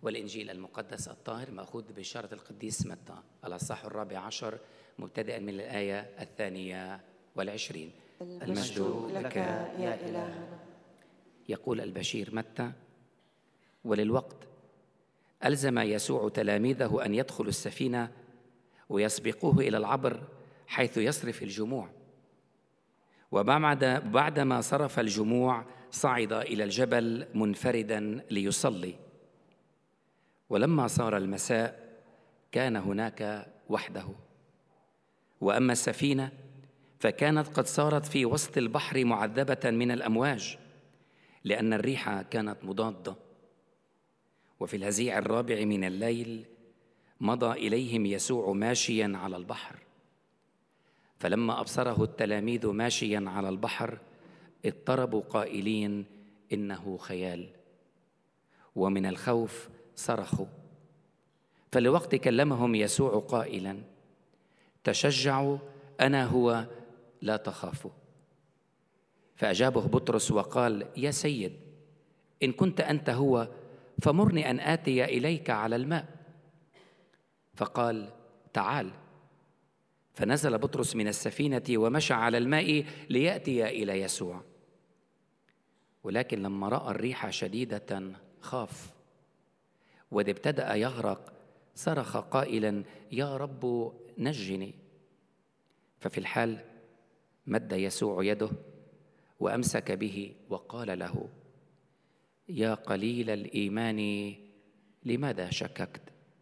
والإنجيل المقدس الطاهر مأخوذ بشارة القديس متى الأصحاح 14 مبتدئا من الآية 22. المجد لك يا إلهنا. يقول البشير متى: وللوقت ألزم يسوع تلاميذه أن يدخلوا السفينة ويسبقوه إلى العبر حيث يصرف الجموع. وبعدما صرف الجموع صعد إلى الجبل منفردا ليصلي. ولما صار المساء كان هناك وحده. وأما السفينة فكانت قد صارت في وسط البحر معذبة من الأمواج، لأن الريح كانت مضادة. وفي الهزيع الرابع من الليل مضى إليهم يسوع ماشيا على البحر. فلما أبصره التلاميذ ماشيا على البحر اضطربوا قائلين: إنه خيال. ومن الخوف صرخوا. فلوقت كلمهم يسوع قائلا: تشجعوا، أنا هو، لا تخافوا. فأجابه بطرس وقال: يا سيد، إن كنت أنت هو فمرني أن آتي إليك على الماء. فقال: تعال. فنزل بطرس من السفينة ومشى على الماء ليأتي إلى يسوع. ولكن لما رأى الريح شديدة خاف، وإذ ابتدأ يغرق صرخ قائلا: يا رب نجني. ففي الحال مد يسوع يده وأمسك به وقال له: يا قليل الإيمان لماذا شككت؟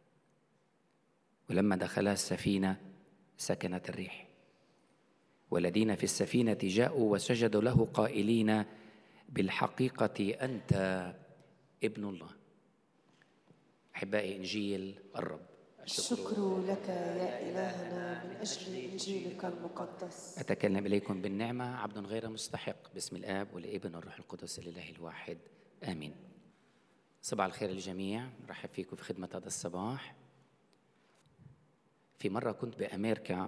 ولما دخلا السفينة سكنت الريح. والذين في السفينة جاءوا وسجدوا له قائلين: بالحقيقة أنت ابن الله. أحبائي، إنجيل الرب. الشكر لك يا إلهنا من أجل إنجيلك المقدس. أتكلم إليكم بالنعمة عبد غير مستحق، باسم الآب والابن والروح القدس الإله الواحد، آمين. صباح الخير للجميع، رحب فيكم في خدمة هذا الصباح. في مرة كنت بأمريكا،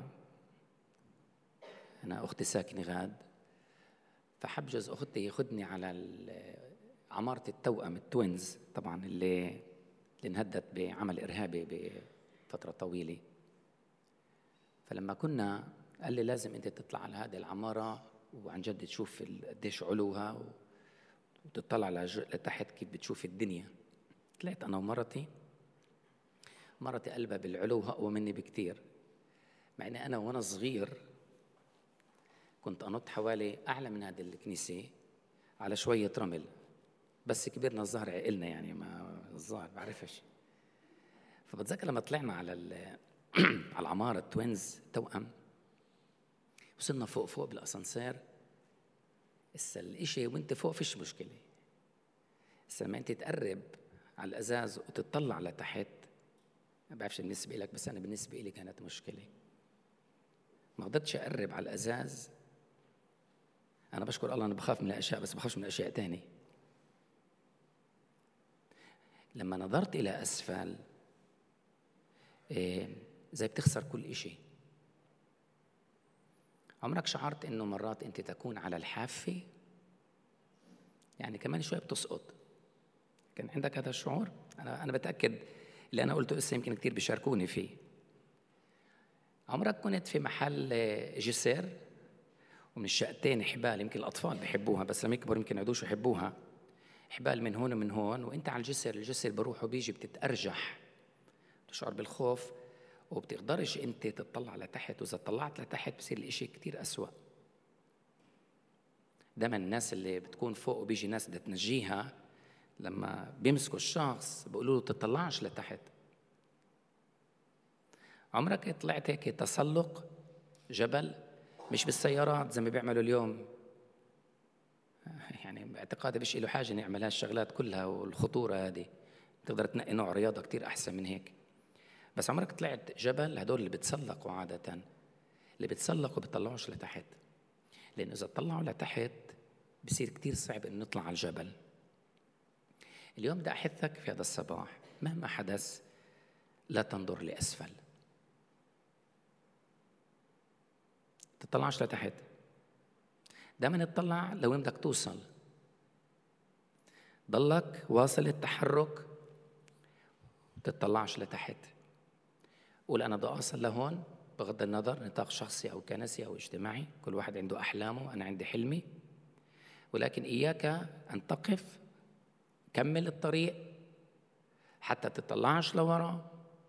أنا أختي ساكنة غاد، فحبجز أختي ياخدني على عمارة التوأم التوينز، طبعا اللي انهدت بعمل إرهابي بفترة طويلة. فلما كنا قال لي لازم أنت تطلع على هذه العمارة وعن جد تشوف قديش علوها وتطلع لتحت كيف بتشوف الدنيا. طلعت أنا ومرتي قلبها بالعلو أقوى مني بكتير، مع أني أنا وأنا صغير كنت أنط حوالي أعلى من هذه الكنيسة على شوية رمل، بس كبرنا الظهر عقلنا، يعني ما الظهر بعرفش. فبتذكر لما طلعنا على على العمارة التوينز توأم، وصلنا فوق بالأسانسير. هسه الإشي وانت فوق فيش مشكلة، هسه لما انت تقرب على الأزاز وتطلع لتحت، ما بعرفش بالنسبة لك، بس أنا بالنسبة لي كانت مشكلة. ما قدرتش أقرب على الأزاز. أنا بشكر الله، أنا بخاف من الأشياء بس بخافش من أشياء تاني. لما نظرت إلى أسفل زي بتخسر كل إشي. عمرك شعرت إنه مرات أنت تكون على الحافة، يعني كمان شوي بتسقط؟ كان عندك هذا الشعور؟ أنا بتأكد اللي أنا قلته إسا يمكن كتير بيشاركوني فيه. عمرك كنت في محل جسر ومن الشقتين حبال، يمكن الأطفال بيحبوها بس لما يكبروا يمكن يعودوش يحبوها، حبال من هون ومن هون، وانت على الجسر بروح وبيجي بتتأرجح، تشعر بالخوف وبتقدرش انت تطلع لتحت، واذا طلعت لتحت بصير الاشي كتير أسوأ. دايما الناس اللي بتكون فوق وبيجي ناس بدها تنجيها، لما بيمسكوا الشخص بيقولوا له تطلعش لتحت. عمرك طلعت هيك تسلق جبل، مش بالسيارات زي ما بيعملوا اليوم، يعني باعتقادي بيش له حاجة نعمل هالشغلات كلها والخطورة هذه، تقدر تنقي نوع رياضة كتير أحسن من هيك. بس عمرك طلعت جبل؟ هدول اللي بتسلقوا عادة، اللي بتسلقوا بيطلعوش لتحت، لأن إذا طلعوا لتحت بصير كتير صعب إنه نطلع على الجبل. اليوم بدي أحثك في هذا الصباح، مهما حدث لا تنظر لأسفل، تطلعش لتحت، دائما تطلع لو بدك توصل، ضلك واصل التحرك تطلعش لتحت. قول أنا بدي أوصل لهون بغض النظر نطاق شخصي أو كنسي أو اجتماعي، كل واحد عنده أحلامه، أنا عندي حلمي، ولكن إياك أن تقف، كمل الطريق حتى تطلعش لورا،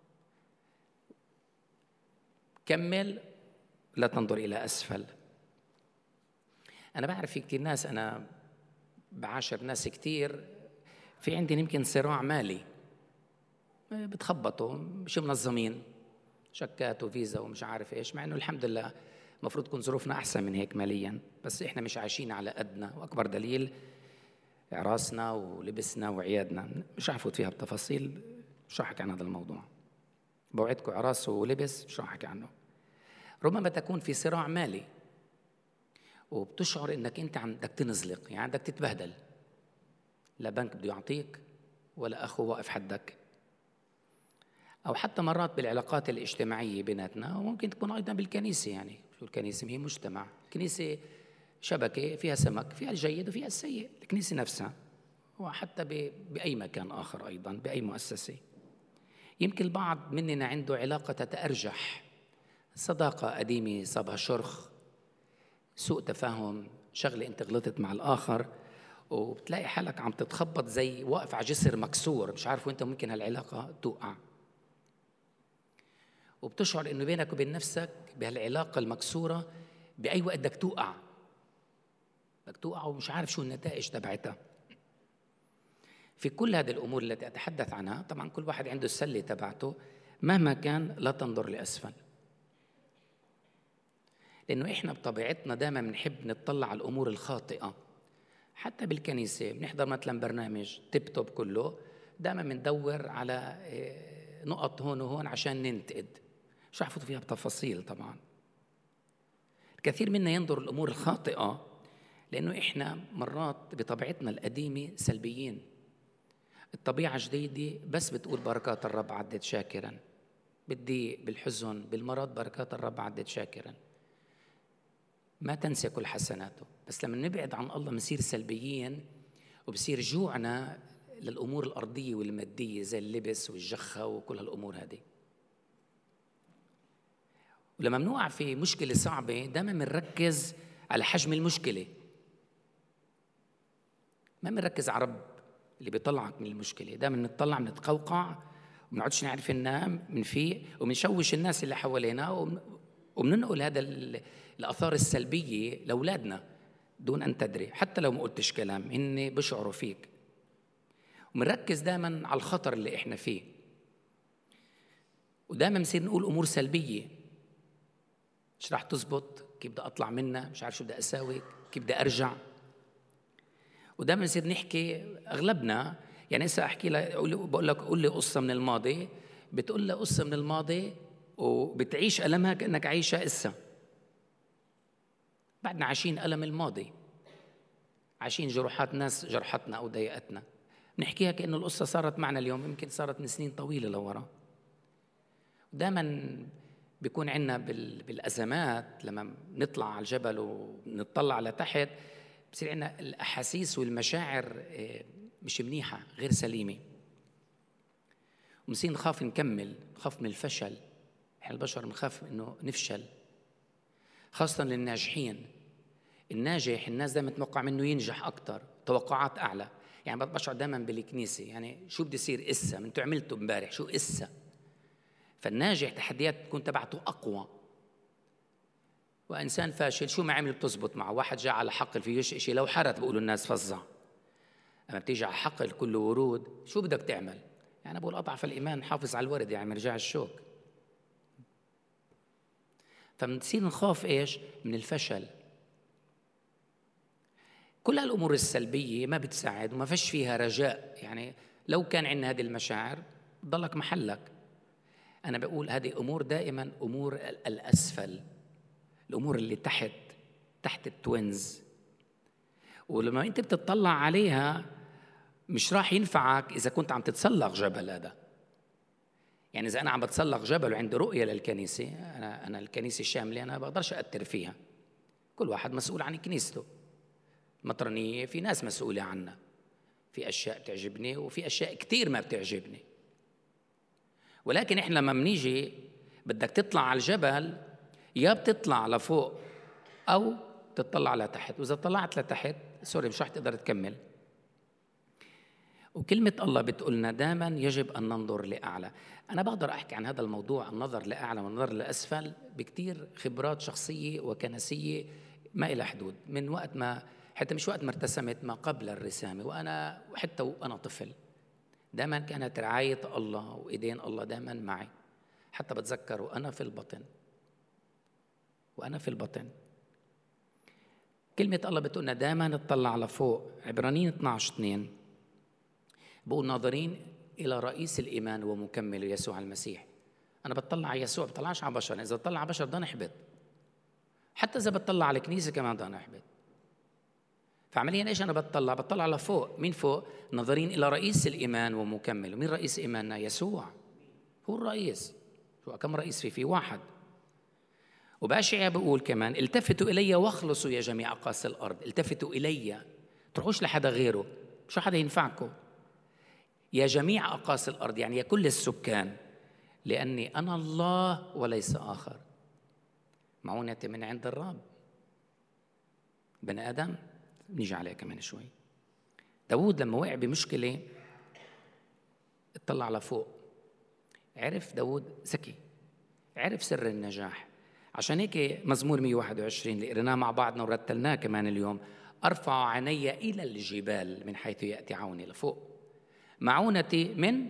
كمل، لا تنظر إلى أسفل. أنا بعرف في كتير ناس، أنا بعاشر ناس كتير في عندي يمكن صراع مالي، بتخبطوا مش منظمين، شيكات وفيزا ومش عارف إيش، مع إنه الحمد لله المفروض تكون ظروفنا أحسن من هيك ماليا، بس إحنا مش عايشين على قدنا. وأكبر دليل عراسنا ولبسنا وعيادنا، مش رح أفوت فيها بتفاصيل، مش رح أحكي عن هذا الموضوع، بوعدكم عراس ولبس مش رح أحكي عنه. ربما تكون في صراع مالي وبتشعر إنك أنت بدك تنزلق، يعني بدك تتبهدل، لا بنك بده يعطيك ولا أخو واقف حدك، أو حتى مرات بالعلاقات الاجتماعية بيناتنا، وممكن تكون أيضا بالكنيسة. يعني شو الكنيسة؟ هي مجتمع، الكنيسة شبكة فيها سمك، فيها الجيد وفيها السيء، الكنيسة نفسها، وحتى بأي مكان آخر أيضا، بأي مؤسسة. يمكن البعض مننا عنده علاقة تتأرجح، صداقة قديمة صابها شرخ، سوء تفاهم، شغلة أنت غلطت مع الآخر، وبتلاقي حالك عم تتخبط زي واقف على جسر مكسور، مش عارف وانت ممكن هالعلاقة توقع، وبتشعر إنه بينك وبين نفسك بهالعلاقة المكسورة بأي وقت بدك توقع، بدك توقع ومش عارف شو النتائج تبعتها. في كل هذه الأمور التي أتحدث عنها، طبعا كل واحد عنده السلة تبعته، مهما كان لا تنظر لأسفل، لأنه إحنا بطبيعتنا دائما بنحب نطلع على الأمور الخاطئة. حتى بالكنيسة بنحضر مثلا برنامج تيب توب كله، دائما بندور على نقط هون وهون عشان ننتقد، مش رح أفوت فيها بتفاصيل. طبعا الكثير منا ينظر الأمور الخاطئة لأنه إحنا مرات بطبيعتنا القديمة سلبيين. الطبيعة جديدة بس بتقول بركات الرب عدت شاكرا، بالضيق بالحزن بالمرض بركات الرب عدت شاكرا، ما تنسى كل حسناته. بس لما نبعد عن الله بنصير سلبيين، وبصير جوعنا للأمور الأرضية والمادية زي اللبس والجخة وكل هالأمور هذه. ولما بنوقع في مشكلة صعبة دائما بنركز على حجم المشكلة، ما بنركز على رب اللي بيطلعك من المشكلة. دائما بنطلع بنتقوقع وبنقعدش نعرف ننام، بنفيق وبنشوش الناس اللي حوالينا، وبننقل هذا الآثار السلبية لأولادنا دون أن تدري، حتى لو ما قلتش كلام هن بشعروا فيك. وبنركز دائما على الخطر اللي إحنا فيه، ودائما بنصير نقول أمور سلبية، مش راح تزبط، كيف بدي أطلع منها، مش عارف شو بدي أساوي، كيف بدي أرجع. ودائما نصير نحكي أغلبنا، يعني هسه أحكي لك، بقول لك قول لي قصة من الماضي، بتقول لي قصة من الماضي وبتعيش ألمها كأنك عايشها إسا. بعدنا عايشين ألم الماضي، عايشين جروحات ناس جرحتنا أو ضايقتنا، بنحكيها كأنه القصة صارت معنا اليوم، يمكن صارت من سنين طويلة لورا. دائما بيكون عندنا بالأزمات لما نطلع على الجبل ونطلع لتحت، بصير عندنا الأحاسيس والمشاعر مش منيحة، غير سليمة، ومصير نخاف نكمل، نخاف من الفشل. احنا البشر بنخاف انه نفشل، خاصة للناجحين. الناجح الناس دائما تتوقع منه ينجح أكتر، توقعات أعلى. يعني بشعر دائما بالكنيسة، يعني شو بدي يصير إسا، من انتوا عملتوا امبارح شو إسا. فالناجح تحديات تكون تبعته أقوى، وإنسان فاشل شو ما عمل بتزبط معه. واحد جاء على حقل فيش إشي، لو حرت بقولوا الناس فظع، أما بتيجي على حقل كله ورود شو بدك تعمل؟ يعني بقول أضعف الإيمان حافظ على الورد، يعني مرجع الشوك. فبنصير نخاف إيش؟ من الفشل. كل هالأمور السلبية ما بتساعد وما فيش فيها رجاء. يعني لو كان عندنا هذه المشاعر ضلك محلك. أنا بقول هذه أمور دائما أمور الأسفل، الأمور اللي تحت التوينز، ولما أنت بتطلع عليها مش راح ينفعك إذا كنت عم تتسلق جبل. هذا يعني إذا أنا عم بتسلق جبل وعندي رؤية للكنيسة، أنا الكنيسة الشاملة أنا بقدرش أأثر فيها، كل واحد مسؤول عن كنيسته. مطرانية في ناس مسؤولة عنها، في أشياء تعجبني وفي أشياء كتير ما بتعجبني. ولكن إحنا لما منيجي بدك تطلع على الجبل، يا بتطلع لفوق أو تطلع لتحت، وإذا طلعت لتحت سوري مش رح تقدر تكمل. وكلمة الله بتقولنا دائما يجب أن ننظر لأعلى. أنا بقدر أحكي عن هذا الموضوع، النظر لأعلى والنظر لأسفل، بكتير خبرات شخصية وكنسية ما إلى حدود، من وقت ما حتى مش وقت ما ارتسمت، ما قبل الرسامة وحتى وأنا طفل دائما كانت رعاية الله وإيدين الله دائما معي. حتى بتذكر وأنا في البطن كلمة الله بتقولنا دائما نطلع لفوق. عبرانيين 12:2 بقول ناظرين إلى رئيس الإيمان ومكمله يسوع المسيح. أنا بتطلع على يسوع، بطلعش على بشر. إذا بتطلع على بشر ده نحبط، حتى إذا بتطلع على الكنيسة كمان ده نحبط. فعمليا إيش أنا بتطلع لفوق. مين فوق؟ ناظرين إلى رئيس الإيمان ومكمله. مين رئيس إيماننا؟ يسوع هو الرئيس. شو كم رئيس في واحد. وبأشعياء بقول كمان التفتوا إلي واخلصوا يا جميع أقاصي الأرض. التفتوا إلي، تروحوش لحدا غيره، مش حدا ينفعكم. يا جميع أقاصي الأرض يعني يا كل السكان، لأني أنا الله وليس آخر. معونتي من عند الرب. بني آدم نيجي عليه كمان شوي. داود لما وقع بمشكلة اطلع لفوق. عرف داود ذكي، عرف سر النجاح. عشان هيك مزمور 121 اللي قريناه مع بعضنا ورتلناه كمان اليوم، أرفع عيني إلى الجبال من حيث يأتي عوني. لفوق. معونتي من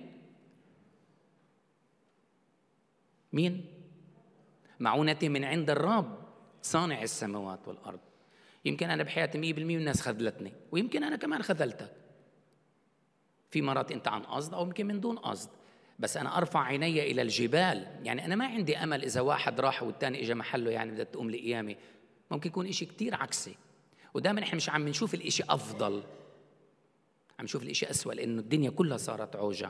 مين؟ معونتي من عند الرب صانع السماوات والأرض. يمكن أنا بحياتي 100% الناس خذلتني، ويمكن أنا كمان خذلتك في مرات أنت عن قصد أو يمكن من دون قصد، بس أنا أرفع عيني إلى الجبال. يعني أنا ما عندي أمل إذا واحد راح والتاني إجا محله يعني بدها تقوم لقيامي. ممكن يكون إشي كتير عكسي. ودائما إحنا مش عم نشوف الإشي أفضل، عم نشوف الإشي أسوأ، لأنه الدنيا كلها صارت عوجة.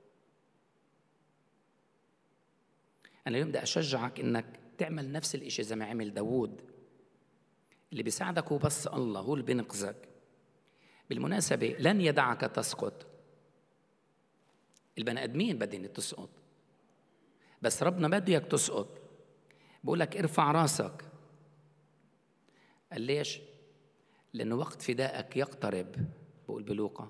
أنا اليوم بدي أشجعك إنك تعمل نفس الإشي زي ما عمل داود. اللي بيساعدك هو بس الله، هو اللي بينقذك. بالمناسبة لن يدعك تسقط. البني آدمين بدهم تسقط، بس ربنا ما بده إياك تسقط. بقول لك ارفع راسك. قال ليش؟ لأنه وقت فدائك يقترب. بقول بلوقا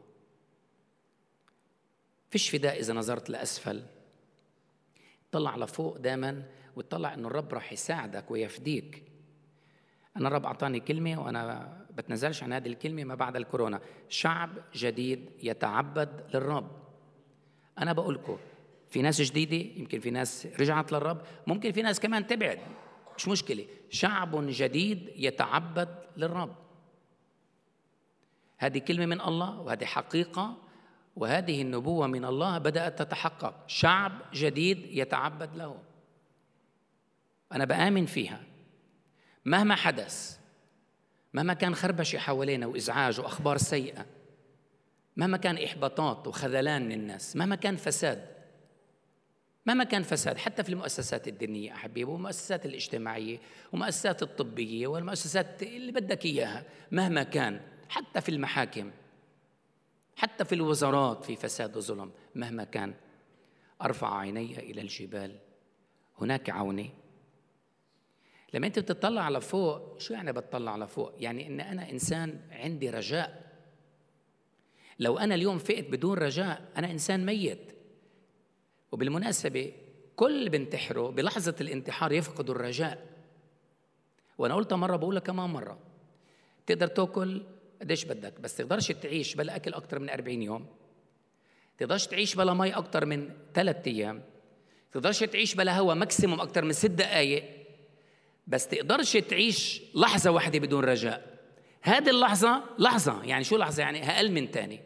فيش فداء إذا نظرت لأسفل. طلع لفوق دائما وتطلع إنه الرب راح يساعدك ويفديك. أنا الرب أعطاني كلمة وأنا بتنزلش عن هذه الكلمة ما بعد الكورونا: شعب جديد يتعبد للرب. أنا بقول لكم في ناس جديدة، يمكن في ناس رجعت للرب، ممكن في ناس كمان تبعد، مش مشكلة. شعب جديد يتعبد للرب. هذه كلمة من الله وهذه حقيقة، وهذه النبوة من الله بدأت تتحقق. شعب جديد يتعبد له. أنا بآمن فيها مهما حدث، مهما كان خربشة حوالينا وإزعاج وأخبار سيئة، مهما كان إحباطات وخذلان من الناس، مهما كان فساد حتى في المؤسسات الدينية أحبيبي، والمؤسسات الاجتماعية والمؤسسات الطبية والمؤسسات اللي بدك إياها، مهما كان، حتى في المحاكم، حتى في الوزارات في فساد وظلم، مهما كان، أرفع عيني إلى الجبال هناك عوني. لما أنت بتطلع على فوق، شو يعني بتطلع على فوق؟ يعني إن أنا إنسان عندي رجاء. لو أنا اليوم فقت بدون رجاء أنا إنسان ميت. وبالمناسبة كل اللي بينتحروا بلحظة الانتحار يفقدوا الرجاء. وأنا قلتها مرة بقولها كمان مرة: تقدر تأكل قديش بدك، بس تقدرش تعيش بلا أكل أكتر من 40 يوم، تقدرش تعيش بلا مي أكتر من 3 أيام، تقدرش تعيش بلا هوا ماكسيموم أكتر من 6 دقايق، بس تقدرش تعيش لحظة واحدة بدون رجاء. هذه اللحظة لحظة، يعني شو لحظة؟ يعني أقل من تاني.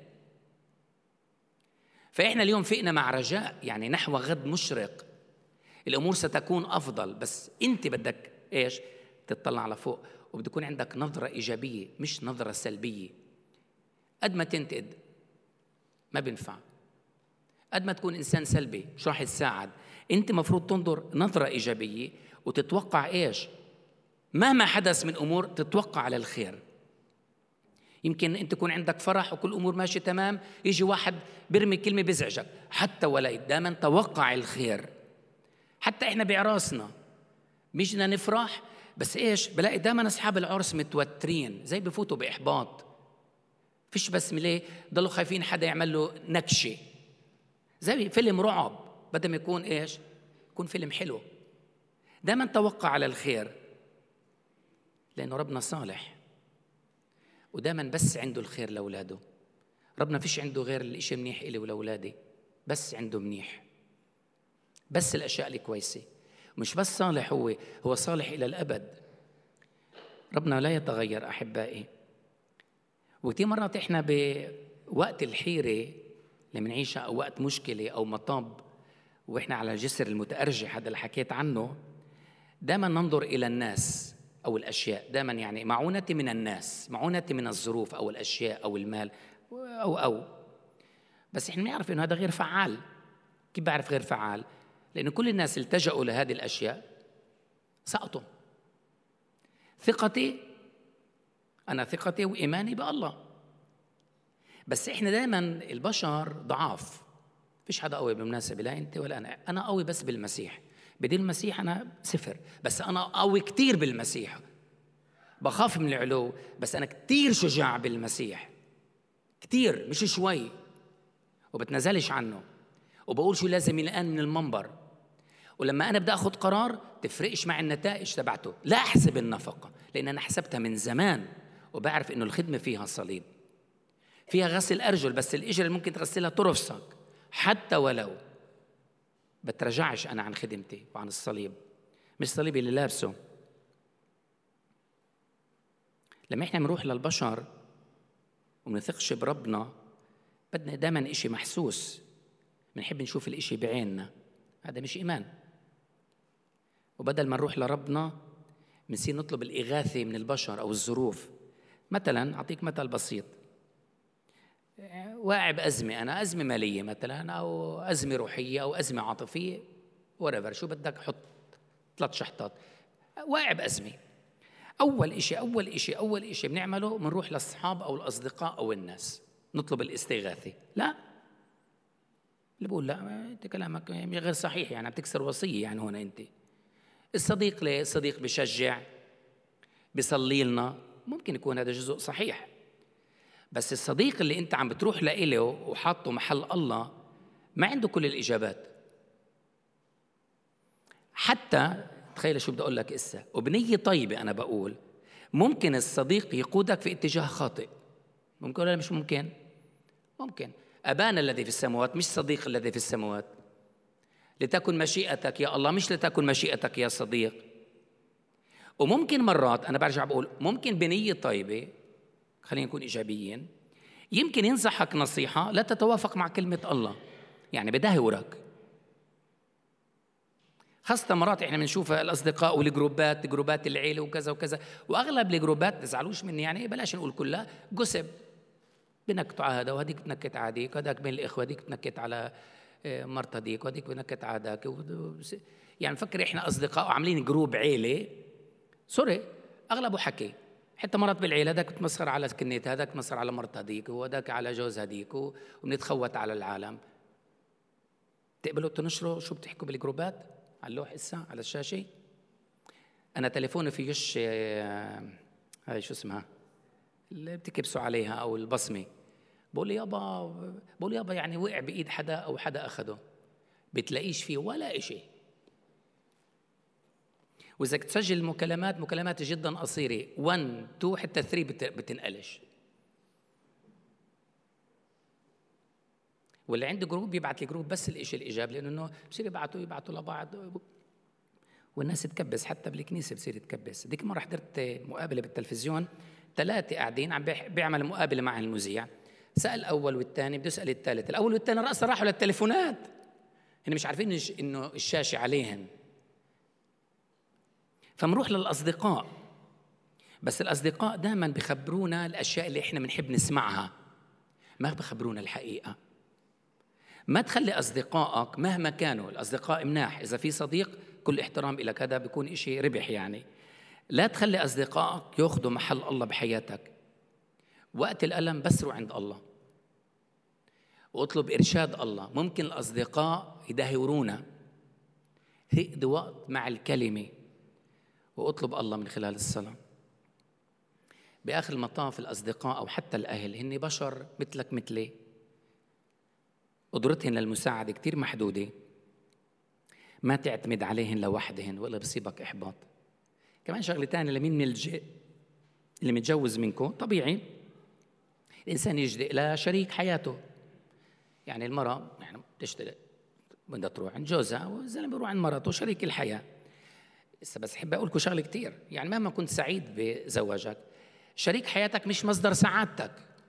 فإحنا اليوم فقنا مع رجاء، يعني نحو غد مشرق، الأمور ستكون أفضل، بس أنت بدك إيش؟ تطلع على فوق، وبده يكون عندك نظرة إيجابية مش نظرة سلبية. قد ما تنتقد ما بينفع، قد ما تكون إنسان سلبي مش راح يتساعد. أنت مفروض تنظر نظرة إيجابية وتتوقع إيش؟ مهما حدث من أمور تتوقع على الخير. يمكن أنت يكون عندك فرح وكل أمور ماشي تمام، يجي واحد بيرمي كلمة بيزعجك، حتى ولا دائما توقع الخير. حتى إحنا بعراسنا بيجينا نفرح، بس إيش بلاقي دائما أصحاب العرس متوترين، زي بفوتوا بإحباط، فيش بس ليه ضلوا خايفين حدا يعمل له نكشة، زي فيلم رعب بدل ما يكون إيش يكون فيلم حلو. دائما توقع على الخير، لأنه ربنا صالح ودائما بس عنده الخير لأولاده. ربنا فيش عنده غير الإشي منيح إلي ولأولادي، بس عنده منيح، بس الأشياء الكويسة. مش بس صالح، هو صالح إلى الأبد. ربنا لا يتغير أحبائي. وكثير مرات إحنا بوقت الحيرة اللي منعيشها أو وقت مشكلة أو مطب وإحنا على الجسر المتأرجح هذا اللي حكيت عنه، دائما ننظر إلى الناس أو الأشياء، دائما يعني معونتي من الناس، معونتي من الظروف أو الأشياء أو المال أو بس إحنا نعرف إنه هذا غير فعال. كيف بعرف غير فعال؟ لأن كل الناس التجأوا لهذه الأشياء سقطوا. أنا ثقتي وإيماني بالله، بس إحنا دائما البشر ضعاف. فيش حدا قوي بالمناسبة، لا أنت ولا أنا قوي بس بالمسيح. بدين المسيح أنا صفر، بس أنا قوي كتير بالمسيح. بخاف من العلو، بس أنا كتير شجاع بالمسيح، كتير مش شوي، وبتنزلش عنه وبقول شو لازم الآن من المنبر. ولما أنا بدي أخذ قرار تفرقش مع النتائج تبعته، لا أحسب النفقة، لأن أنا حسبتها من زمان وبعرف إنه الخدمة فيها صليب، فيها غسل أرجل، بس الإجر اللي ممكن تغسلها ترفسك، حتى ولو بترجعش أنا عن خدمتي وعن الصليب، مش صليبي اللي لابسه. لما إحنا بنروح للبشر ومنثقش بربنا، بدنا دائما إشي محسوس، بنحب نشوف الإشي بعيننا، هذا مش إيمان. وبدل ما نروح لربنا بنصير نطلب الإغاثة من البشر أو الظروف. مثلا أعطيك مثل بسيط، واقع بأزمة، أنا أزمة مالية مثلا، أو أزمة روحية، أو أزمة عاطفية، whatever، شو بدك، حط 3 شحطات، واقع بأزمة. أول إشي بنعمله بنروح للأصحاب أو الأصدقاء أو الناس نطلب الاستغاثة. لا، اللي بقول لا أنت كلامك غير صحيح، يعني عم تكسر وصية. يعني هنا أنت الصديق ليه؟ الصديق بيشجع، بيصلي لنا، ممكن يكون هذا جزء صحيح، بس الصديق اللي أنت عم بتروح لإله وحاطه محل الله ما عنده كل الإجابات. حتى تخيل شو بدي أقول لك إسا، وبنية طيبة أنا بقول ممكن الصديق يقودك في اتجاه خاطئ، ممكن ولا مش ممكن؟ ممكن. أبانا الذي في السماوات مش صديق الذي في السماوات، لتكن مشيئتك يا الله، مش لتكن مشيئتك يا صديق. وممكن مرات أنا برجع بقول ممكن بنية طيبة، خلينا نكون إيجابيين، يمكن ينصحك نصيحة لا تتوافق مع كلمة الله، يعني بدهورك. خاصة مرات إحنا بنشوفها الأصدقاء والجروبات، جروبات العيلة وكذا وكذا، وأغلب الجروبات تزعلوش مني يعني، بلاش نقول كلها، قسب، بنكتوا على هذا وهديك بنكت على هذيك، هذاك بين الإخوة هديك بنكت على مرت هديك وهديك بنكت على هذاك، يعني فكر إحنا أصدقاء وعاملين جروب عيلة، سوري أغلبه حكي. حتى مرات بالعيلة هذاك بتمسخر على كنيت، هذاك بتمسخر على مرت هديك، وهذاك على جوز هديك، وبنتخوت على العالم. تقبلوا تنشروا شو بتحكوا بالجروبات على اللوح إسا على الشاشة؟ أنا تليفوني فيش هاي شو اسمها اللي بتكبسوا عليها أو البصمة، بقول لي يابا يعني وقع بإيد حدا أو حدا أخده، بتلاقيش فيه ولا إشي. وإذا تسجل مكالمات جدا قصيرة 1 2 حتى 3 بتنقلش. واللي عنده جروب يبعت لي جروب بس الإشي الإيجابي، لأنه بصير يبعتوا لبعض والناس تكبس، حتى بالكنيسة بصير تكبس. ديك مرة حضرت مقابلة بالتلفزيون، 3 قاعدين عم بيعمل مقابلة مع المذيع، سأل الأول والثاني بده يسأل الثالث، الأول والثاني رأسا راحوا للتليفونات، هن مش عارفين إنه الشاشة عليهن. فمنروح للأصدقاء، بس الأصدقاء دائما بخبرونا الأشياء اللي إحنا بنحب نسمعها، ما بخبرونا الحقيقة. ما تخلي أصدقائك مهما كانوا الأصدقاء مناح، إذا في صديق كل احترام إلك هذا بيكون إشي ربح يعني، لا تخلي أصدقائك يأخذوا محل الله بحياتك. وقت الألم بس روح عند الله واطلب إرشاد الله. ممكن الأصدقاء يدهورونا، هقضي وقت مع الكلمة واطلب الله من خلال الصلاة. بآخر المطاف الأصدقاء أو حتى الأهل هن بشر مثلك مثلي، قدرتهن للمساعدة كتير محدودة، ما تعتمد عليهن لوحدهن ولا بصيبك إحباط. كمان شغلة تانية، لمين نلجئ؟ اللي متجوز منكم طبيعي الإنسان يلجئ لشريك حياته. يعني المرأة يعني بتشتغل بدها تروح عند جوزها، والزلمة بيروح عند مرته شريك الحياة. بس أحب أقول لكم شغلة كتير، يعني مهما كنت سعيد بزواجك، شريك حياتك مش مصدر سعادتك.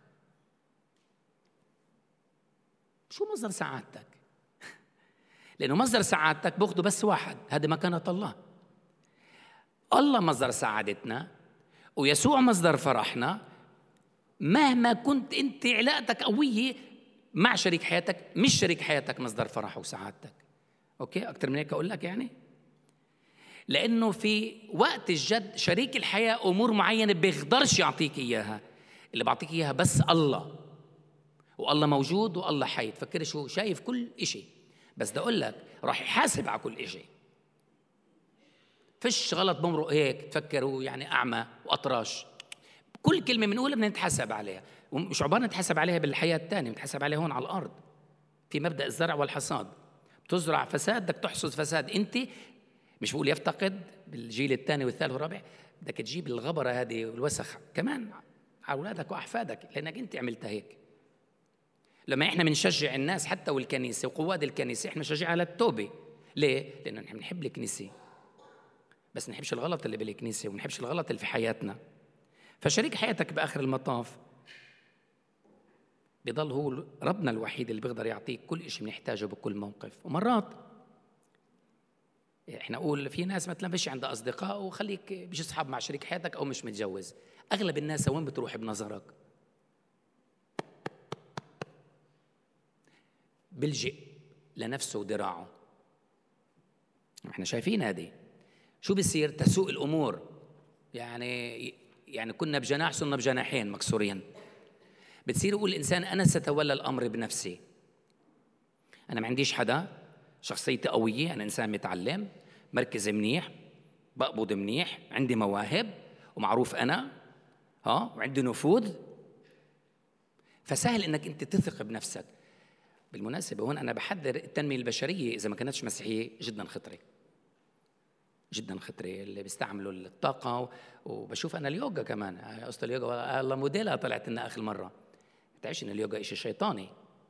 شو مصدر سعادتك؟ لأنه مصدر سعادتك باخده بس واحد، هذه مكانة الله. الله مصدر سعادتنا ويسوع مصدر فرحنا. مهما كنت أنت علاقتك قوية مع شريك حياتك، مش شريك حياتك مصدر فرح وسعادتك. أوكي، أكتر من هيك أقول لك يعني؟ لأنه في وقت الجد شريك الحياة أمور معينة بيقدرش يعطيك إياها، اللي بعطيك إياها بس الله. والله موجود والله حي. تفكر شو شايف كل إشي، بس بدي أقول لك راح يحاسب على كل إشي. فيش غلط بمرق هيك تفكروا يعني أعمى وأطراش. كل كلمة بنقولها بدنا نتحاسب عليها، ومش عبارة نتحاسب عليها بالحياة التانية، نتحاسب عليها هون على الأرض. في مبدأ الزرع والحصاد، بتزرع فساد بدك تحصد فساد. أنت مش بقول يفتقد بالجيل الثاني والثالث والرابع، بدك تجيب الغبرة هذه والوسخ كمان على أولادك وأحفادك، لأنك أنت عملتها هيك. لما إحنا بنشجع الناس حتى والكنيسة وقواد الكنيسة، إحنا بنشجعها على التوبة. ليه؟ لأنه نحن بنحب الكنيسة، بس نحبش الغلط اللي بالكنيسة ونحبش الغلط اللي في حياتنا. فشريك حياتك بآخر المطاف بيضل هو ربنا الوحيد اللي بيقدر يعطيك كل إشي بنحتاجه بكل موقف. ومرات احنا نقول في ناس مثلا فيش عندها أصدقاء وخليك مش أصحاب مع شريك حياتك أو مش متجوز. أغلب الناس وين بتروح بنظرك؟ بلجئ لنفسه وذراعه. احنا شايفين هذه شو بيصير تسوء الأمور. يعني كنا بجناح صرنا بجناحين مكسورين. بتصير يقول الإنسان أنا ستولى الأمر بنفسي، أنا ما عنديش حدا، شخصيتي قوية، أنا إنسان متعلم، مركز منيح، بقبض منيح، عندي مواهب ومعروف أنا وعندي نفوذ. فسهل إنك أنت تثق بنفسك. بالمناسبة هون أنا بحذر التنمية البشرية إذا ما كانتش مسيحية جدا خطرة، جدا خطرة اللي بيستعملوا الطاقة. وبشوف أنا اليوغا كمان، قصة اليوغا الله موديلها طلعت لنا آخر مرة. بتعيش إن اليوغا إشي شيطاني،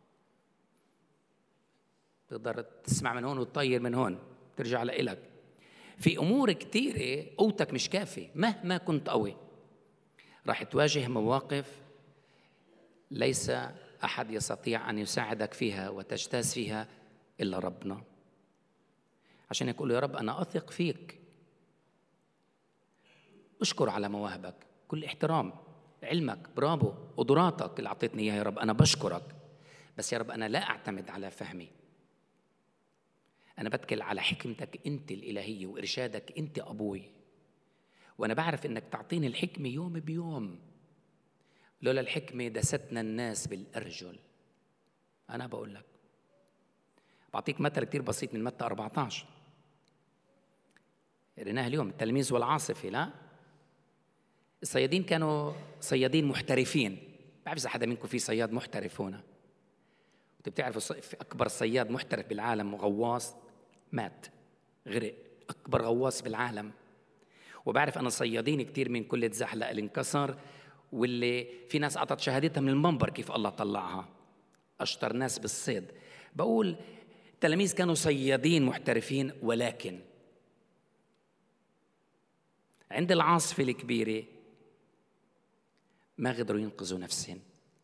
تقدر تسمع من هون وتطير من هون، ترجع لإلك. في أمور كتيرة قوتك مش كافي، مهما كنت قوي راح تواجه مواقف ليس أحد يستطيع أن يساعدك فيها وتجتاز فيها إلا ربنا. عشان يقول يا رب أنا أثق فيك. أشكر على مواهبك، كل احترام، علمك، برافو، قدراتك اللي أعطيتني إياها يا رب، أنا بشكرك. بس يا رب أنا لا أعتمد على فهمي، أنا بتكل على حكمتك أنت الإلهية وإرشادك أنت أبوي. وأنا بعرف أنك تعطيني الحكمة يوم بيوم. لولا الحكمة دستنا الناس بالأرجل. أنا بقول لك، بعطيك مثل كتير بسيط من متى 14 قريناه اليوم، التلميذ والعاصفة. لا، الصيادين كانوا صيادين محترفين. بعرف إذا حدا منكم في صياد محترف هنا. أنتوا بتعرفوا أكبر صياد محترف بالعالم غواص مات، غرق، أكبر غواص بالعالم. وبعرف أنا صيادين كتير من كل تزحلق اللي انكسر، واللي في ناس أعطت شهادتها من المنبر كيف الله طلعها، أشطر ناس بالصيد. بقول التلاميذ كانوا صيادين محترفين، ولكن عند العاصفة الكبيرة ما قدروا ينقذوا نفسهم.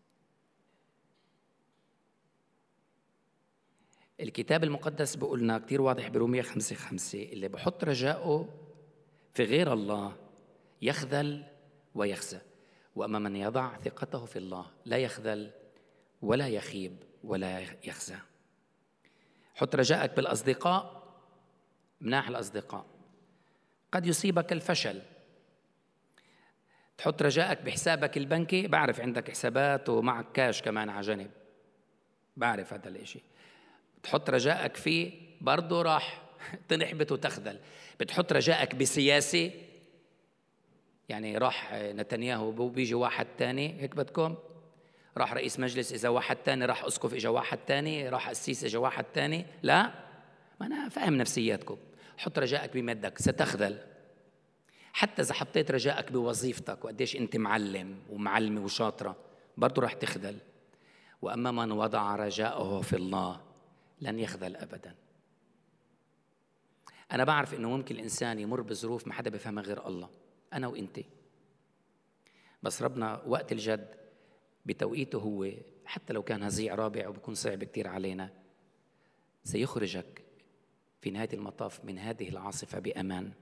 الكتاب المقدس بيقولنا كتير واضح برومية 5:5 اللي بحط رجاءه في غير الله يخذل ويخزى، وأما من يضع ثقته في الله لا يخذل ولا يخيب ولا يخزى. حط رجاءك بالأصدقاء، مناح الأصدقاء قد يصيبك الفشل. تحط رجائك بحسابك البنكي، بعرف عندك حسابات ومعك كاش كمان على جنب، بعرف هذا الاشي. تحط رجائك فيه برضه راح تنحبط وتخذل. بتحط رجائك بسياسي، يعني راح نتنياهو بيجي واحد تاني، هيك بدكم؟ راح رئيس مجلس إذا واحد تاني، راح أسقف إجا واحد تاني، راح قسيس إجا واحد تاني. لا، ما أنا فاهم نفسياتكم. حط رجائك بمدك، ستخذل. حتى إذا حطيت رجائك بوظيفتك وقديش أنت معلم ومعلمة وشاطرة، برضو راح تخذل. وأما من وضع رجاءه في الله لن يخذل أبدا. أنا بعرف إنه ممكن الإنسان يمر بظروف ما حدا بفهمها غير الله، أنا وإنت، بس ربنا وقت الجد بتوقيته هو، حتى لو كان هزيع رابع وبكون صعب كتير علينا، سيخرجك في نهاية المطاف من هذه العاصفة بأمان.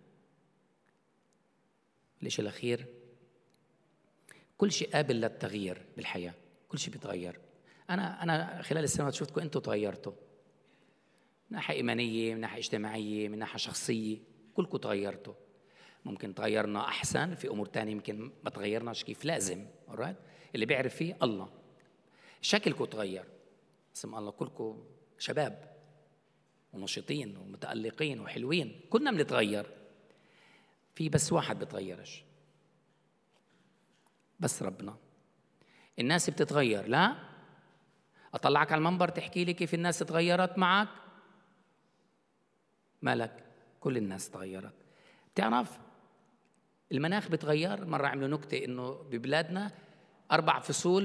الشيء الأخير، كل شيء قابل للتغيير بالحياة، كل شيء بيتغير. أنا خلال السنوات شفتكم أنتوا تغيرتوا، من ناحية إيمانية، من ناحية اجتماعية، من ناحية شخصية، كلكم تغيرتوا. ممكن تغيرنا أحسن في أمور تانية، يمكن ما تغيرناش كيف لازم. اللي بيعرف فيه الله. شكلكم تغير، اسم الله، كلكم شباب ونشيطين ومتألقين وحلوين، كلنا بنتغير. في بس واحد بتغيرش، بس ربنا. الناس بتتغير، لا أطلعك على المنبر تحكي لي كيف الناس تغيرت معك؟ مالك؟ كل الناس تغيرت. بتعرف المناخ بتغير. مرة عملوا نكتة إنه ببلادنا 4 فصول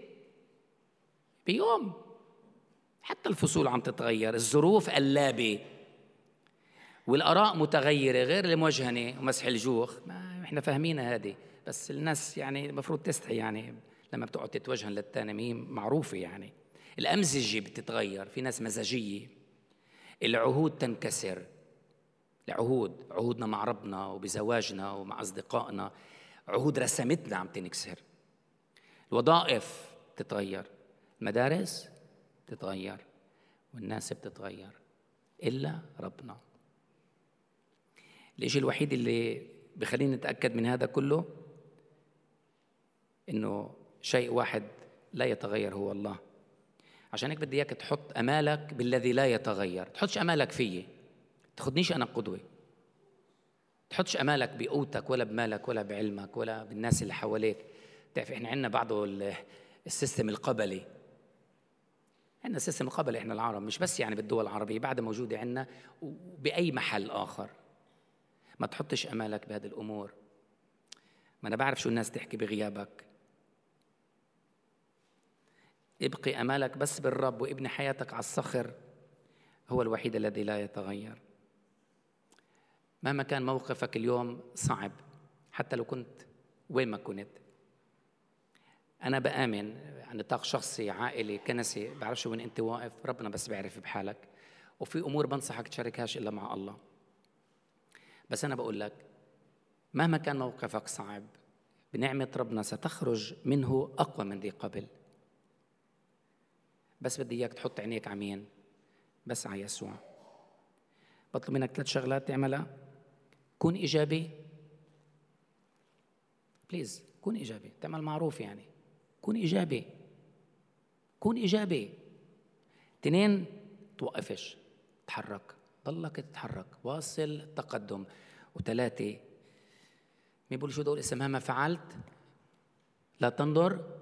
بيوم. حتى الفصول عم تتغير، الظروف قلابة والآراء متغيرة، غير الموجهنة ومسح الجوخ. ما إحنا فاهمين هذه، بس الناس يعني المفروض تستحي يعني لما بتقعد تتوجهن للتاني، مين معروفة يعني. الأمزجة بتتغير، في ناس مزاجية. العهود تنكسر، عهودنا مع ربنا وبزواجنا ومع أصدقائنا، عهود رسمتنا عم تنكسر. الوظائف تتغير، المدارس تتغير، والناس بتتغير، إلا ربنا. الإشي الوحيد اللي بخليني نتأكد من هذا كله إنه شيء واحد لا يتغير، هو الله. عشان هيك بدي إياك تحط أمالك بالذي لا يتغير. تحطش أمالك فيي، تاخدنيش أنا قدوة. تحطش أمالك بقوتك ولا بمالك ولا بعلمك ولا بالناس اللي حواليك. تعرف إحنا عندنا بعضه السيستم القبلي. عندنا السيستم القبلي إحنا العرب، مش بس يعني بالدول العربية، بعد موجودة عندنا وبأي محل آخر. ما تحطش أمالك بهذه الأمور. ما أنا بعرف شو الناس تحكي بغيابك. ابقي أمالك بس بالرب، وابني حياتك على الصخر، هو الوحيد الذي لا يتغير. مهما كان موقفك اليوم صعب، حتى لو كنت وين ما كنت، أنا بآمن عن نطاق شخصي، عائلي، كنسي، بعرفش وين أنت واقف، ربنا بس بيعرف بحالك. وفي أمور بنصحك تشاركهاش إلا مع الله. بس أنا بقول لك مهما كان موقفك صعب، بنعمة ربنا ستخرج منه أقوى من ذي قبل. بس بدي إياك تحط عينيك على مين؟ بس على يسوع. بطلب منك 3 شغلات تعملها. كون إيجابي، بليز كون إيجابي، تعمل معروف يعني. كون إيجابي، كون إيجابي. 2، توقفش، تحرك، ضلك تتحرك، واصل التقدم. و3، مين بيقول شو دول اسمها؟ ما فعلت لا تنظر.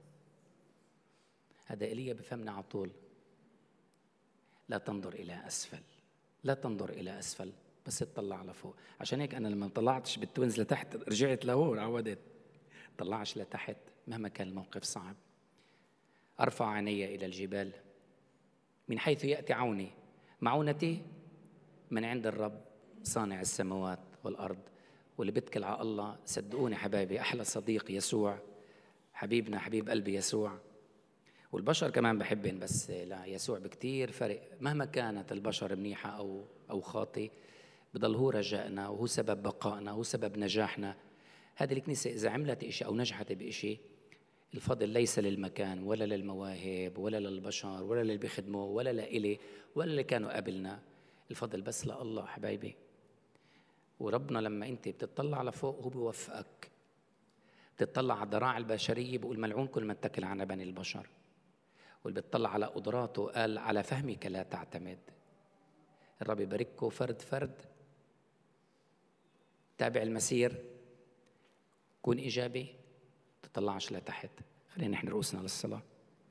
هذا إيليا بفهمنا على طول. لا تنظر إلى أسفل، لا تنظر إلى أسفل، بس تطلع لفوق. عشان هيك أنا لما طلعتش بالتوينز لتحت رجعت لهون، عودت طلعش لتحت مهما كان الموقف صعب. أرفع عيني إلى الجبال من حيث يأتي عوني، معونتي من عند الرب صانع السماوات والأرض. واللي بتكل على الله، صدقوني حبايبي، أحلى صديق يسوع، حبيبنا، حبيب قلبي يسوع. والبشر كمان بحبن، بس لا، يسوع بكتير فرق. مهما كانت البشر منيحة أو خاطئ، بضل هو رجائنا، وهو سبب بقائنا، وهو سبب نجاحنا. هذه الكنيسة إذا عملت إشي أو نجحت بإشي، الفضل ليس للمكان ولا للمواهب ولا للبشر ولا للي بيخدموا ولا لإلي ولا اللي كانوا قبلنا. الفضل بس لله حبايبي. وربنا لما أنت بتطلع لفوق هو بيوفقك. بتطلع على الذراع البشرية بقول ملعون كل من اتكل على بني البشر، واللي بتطلع على قدراته قال على فهمك لا تعتمد. الرب يبارككم فرد فرد. تابع المسير، كون إيجابي، تطلعش لتحت. خلينا نحن رؤوسنا للصلاة.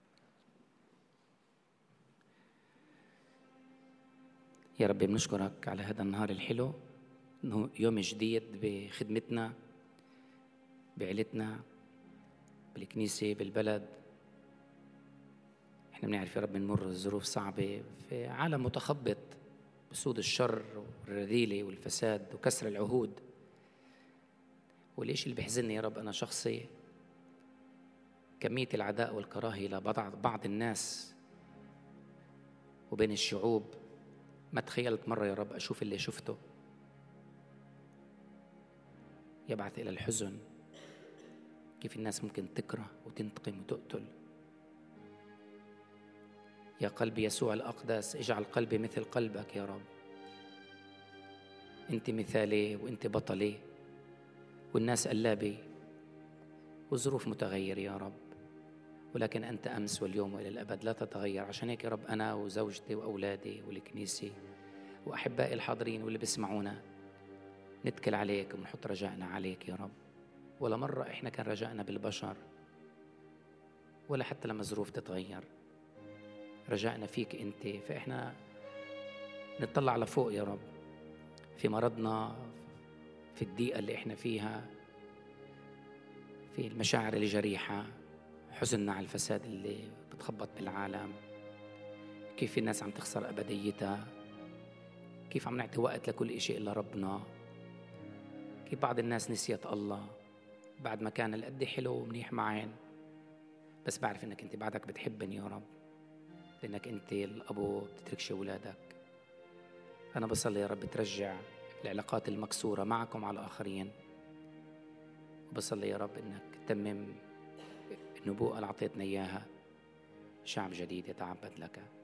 يا رب بنشكرك على هذا النهار الحلو، إنه يوم جديد بخدمتنا، بعيلتنا، بالكنيسة، بالبلد. احنا بنعرف يا رب نمر ظروف صعبة في عالم متخبط بسود الشر والرذيلة والفساد وكسر العهود. والإشي اللي بيحزنني يا رب أنا شخصي كمية العداء والكراهية لبعض الناس وبين الشعوب. ما تخيلت مرة يا رب أشوف اللي شفته، يبعث إلى الحزن. كيف الناس ممكن تكره وتنتقم وتقتل. يا قلبي يسوع الأقدس، اجعل قلبي مثل قلبك يا رب. أنت مثالي وأنت بطلي، والناس قلابي والظروف متغير يا رب، ولكن أنت أمس واليوم وإلى الأبد لا تتغير. عشان هيك يا رب أنا وزوجتي وأولادي والكنيسة وأحبائي الحاضرين واللي بيسمعونا نتكل عليك ونحط رجائنا عليك يا رب. ولا مرة إحنا كان رجائنا بالبشر، ولا حتى لما الظروف تتغير. رجائنا فيك أنت. فإحنا نطلع لفوق يا رب، في مرضنا، في الضيقة اللي إحنا فيها، في المشاعر الجريحة، حزننا على الفساد اللي بتخبط بالعالم، كيف الناس عم تخسر أبديتها، كيف عم نعطي وقت لكل إشي إلا ربنا، كيف بعض الناس نسيت الله بعد ما كان القد حلو ومنيح معين. بس بعرف إنك أنت بعدك بتحبني يا رب، لأنك أنت الأبو بتتركش أولادك. أنا بصلي يا رب ترجع العلاقات المكسورة معكم على الآخرين، وبصلي يا رب إنك تتمم النبوءة اللي أعطيتنا إياها، شعب جديد يتعبد لك.